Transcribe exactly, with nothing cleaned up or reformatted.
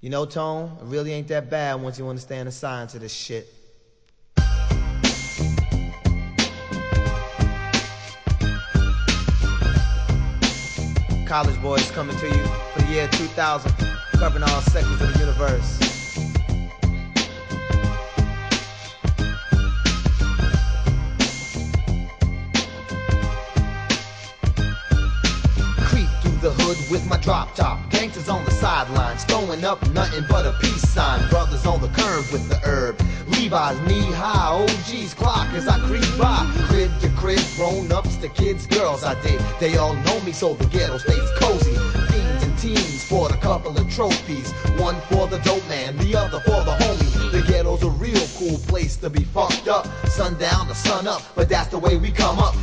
You know, Tone, it really ain't that bad once you understand the science of this shit. College Boys coming to you for the year two thousand, covering all sectors of the universe. Creep through the hood with my drop top, gangsters on the sidelines, throwing up nothing but a peace sign. Brothers on the curb with the herb, Levi's knee-high, O G's clock as I creep by. Crib to crib, grown-ups to kids, girls I dig. They all know me, so the ghetto stays cozy. Fiends and teens for a couple of trophies. One for the dope man, the other for the homie. The ghetto's a real cool place to be fucked up. Sundown to sun up, but that's the way we come up.